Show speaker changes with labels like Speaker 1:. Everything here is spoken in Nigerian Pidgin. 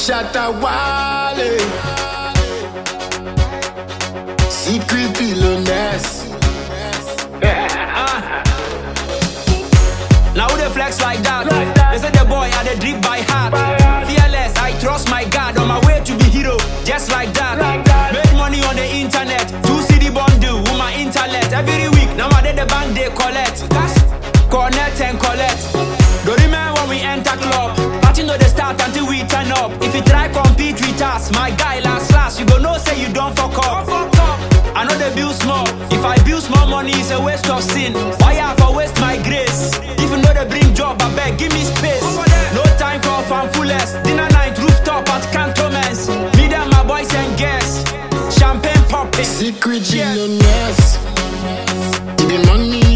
Speaker 1: Shatta Wale, secret billionaires.
Speaker 2: Now who they flex like that? They say the boy had a drip by heart. Fearless, I trust my God. On my way to be hero, just like that. Make money on the internet, 2 CD bundle with my intellect. Every week, now I did the bank they collect. Connect and collect. Don't remember when we enter club. Party no they start until we turn up. If you try compete with us, my guy last, you go know say you don't fuck up. I know they build small. If I build small money, it's a waste of sin. Why I for waste my grace? If you know they bring job, I beg, give me space. No time for fanfullest. Dinner night, rooftop at Cantonments. Me and my boys and girls. Champagne popping.
Speaker 1: Secret billionaires. It be money